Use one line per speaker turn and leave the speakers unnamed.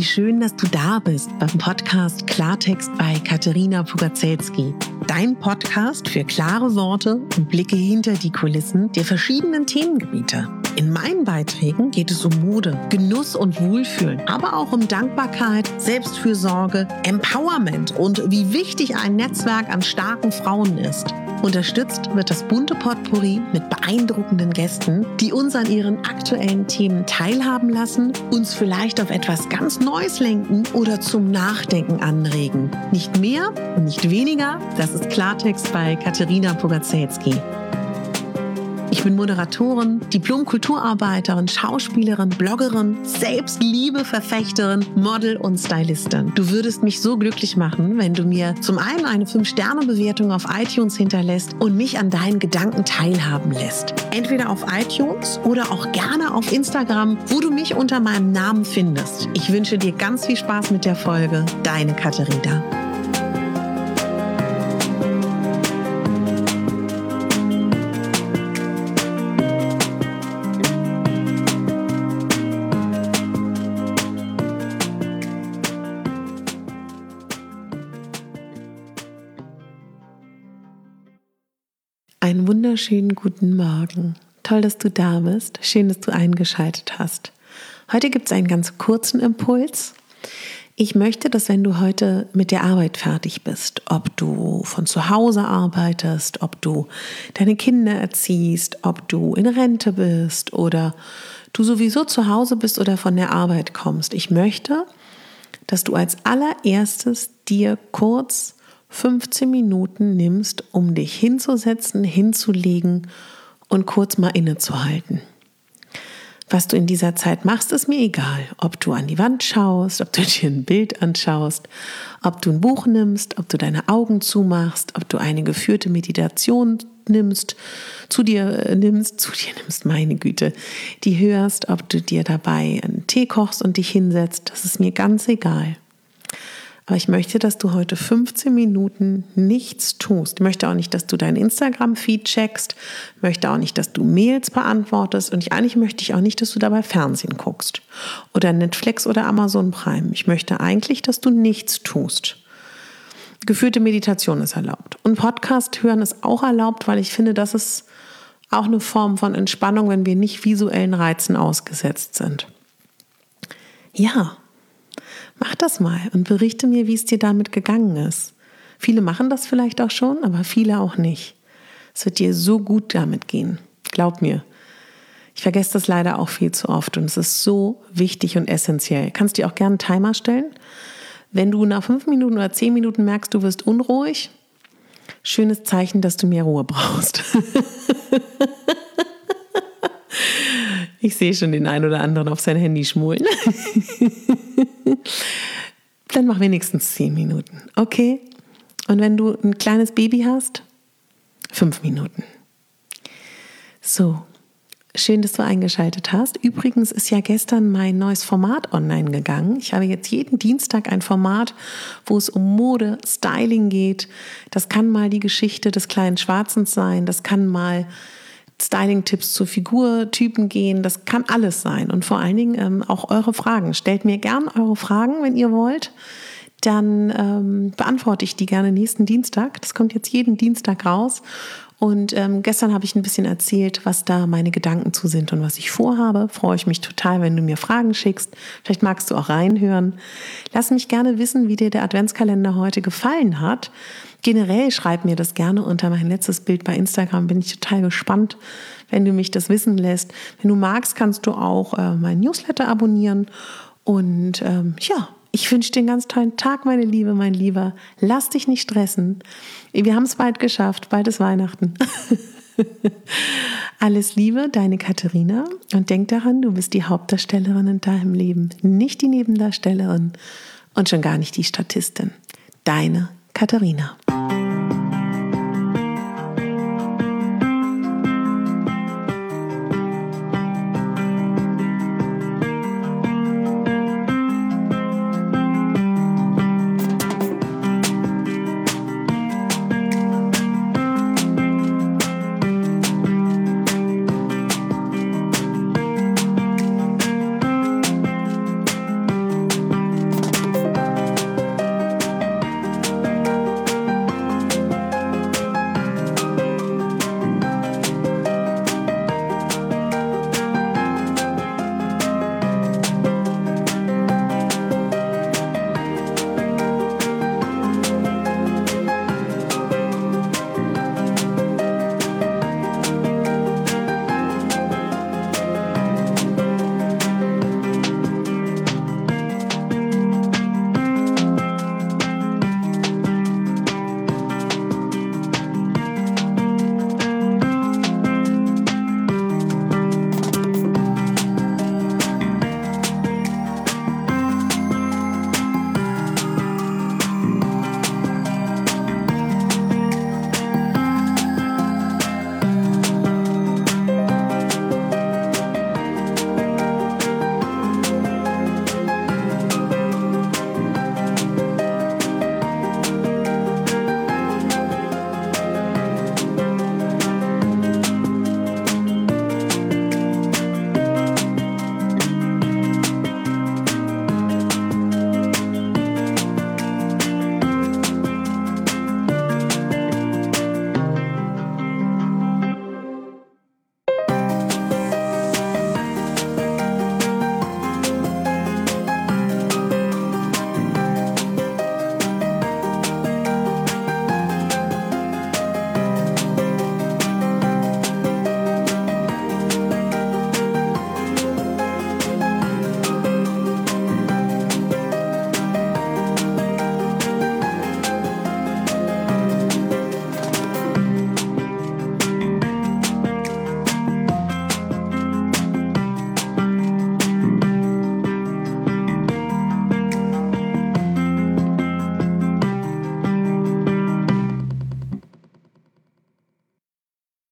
Wie schön, dass du da bist beim Podcast Klartext bei Katerina Pugacelski. Dein Podcast für klare Worte und Blicke hinter die Kulissen der verschiedenen Themengebiete. In meinen Beiträgen geht es um Mode, Genuss und Wohlfühlen, aber auch um Dankbarkeit, Selbstfürsorge, Empowerment und wie wichtig ein Netzwerk an starken Frauen ist. Unterstützt wird das bunte Potpourri mit beeindruckenden Gästen, die uns an ihren aktuellen Themen teilhaben lassen, uns vielleicht auf etwas ganz Neues lenken oder zum Nachdenken anregen. Nicht mehr und nicht weniger, das ist Klartext bei Katerina Pugacelski. Ich bin Moderatorin, Diplom-Kulturarbeiterin, Schauspielerin, Bloggerin, Selbstliebe-Verfechterin, Model und Stylistin. Du würdest mich so glücklich machen, wenn du mir zum einen eine 5-Sterne-Bewertung auf iTunes hinterlässt und mich an deinen Gedanken teilhaben lässt. Entweder auf iTunes oder auch gerne auf Instagram, wo du mich unter meinem Namen findest. Ich wünsche dir ganz viel Spaß mit der Folge. Deine Katerina. Einen wunderschönen guten Morgen. Toll, dass du da bist. Schön, dass du eingeschaltet hast. Heute gibt es einen ganz kurzen Impuls. Ich möchte, dass wenn du heute mit der Arbeit fertig bist, ob du von zu Hause arbeitest, ob du deine Kinder erziehst, ob du in Rente bist oder du sowieso zu Hause bist oder von der Arbeit kommst. Ich möchte, dass du als allererstes dir kurz 15 Minuten nimmst, um dich hinzusetzen, hinzulegen und kurz mal innezuhalten. Was du in dieser Zeit machst, ist mir egal. Ob du an die Wand schaust, ob du dir ein Bild anschaust, ob du ein Buch nimmst, ob du deine Augen zumachst, ob du eine geführte Meditation zu dir nimmst, meine Güte, die hörst, ob du dir dabei einen Tee kochst und dich hinsetzt, das ist mir ganz egal. Aber ich möchte, dass du heute 15 Minuten nichts tust. Ich möchte auch nicht, dass du deinen Instagram-Feed checkst. Ich möchte auch nicht, dass du Mails beantwortest. Und eigentlich möchte ich auch nicht, dass du dabei Fernsehen guckst. Oder Netflix oder Amazon Prime. Ich möchte eigentlich, dass du nichts tust. Geführte Meditation ist erlaubt. Und Podcast hören ist auch erlaubt, weil ich finde, das ist auch eine Form von Entspannung, wenn wir nicht visuellen Reizen ausgesetzt sind. Ja. Mach das mal und berichte mir, wie es dir damit gegangen ist. Viele machen das vielleicht auch schon, aber viele auch nicht. Es wird dir so gut damit gehen. Glaub mir. Ich vergesse das leider auch viel zu oft und es ist so wichtig und essentiell. Kannst dir auch gerne einen Timer stellen. Wenn du nach 5 Minuten oder 10 Minuten merkst, du wirst unruhig, schönes Zeichen, dass du mehr Ruhe brauchst. Ich sehe schon den einen oder anderen auf sein Handy schmulen. Dann mach wenigstens 10 Minuten, okay? Und wenn du ein kleines Baby hast, 5 Minuten. So, schön, dass du eingeschaltet hast. Übrigens ist ja gestern mein neues Format online gegangen. Ich habe jetzt jeden Dienstag ein Format, wo es um Mode, Styling geht. Das kann mal die Geschichte des kleinen Schwarzen sein, das kann mal Styling-Tipps zu Figurtypen gehen, das kann alles sein und vor allen Dingen auch eure Fragen. Stellt mir gern eure Fragen, wenn ihr wollt, dann beantworte ich die gerne nächsten Dienstag. Das kommt jetzt jeden Dienstag raus und gestern habe ich ein bisschen erzählt, was da meine Gedanken zu sind und was ich vorhabe. Freue ich mich total, wenn du mir Fragen schickst. Vielleicht magst du auch reinhören. Lass mich gerne wissen, wie dir der Adventskalender heute gefallen hat. Generell schreib mir das gerne unter mein letztes Bild bei Instagram. Bin ich total gespannt, wenn du mich das wissen lässt. Wenn du magst, kannst du auch mein Newsletter abonnieren. Und ich wünsche dir einen ganz tollen Tag, meine Liebe, mein Lieber. Lass dich nicht stressen. Wir haben es bald geschafft. Bald ist Weihnachten. Alles Liebe, deine Katerina. Und denk daran, du bist die Hauptdarstellerin in deinem Leben. Nicht die Nebendarstellerin und schon gar nicht die Statistin. Deine Katerina.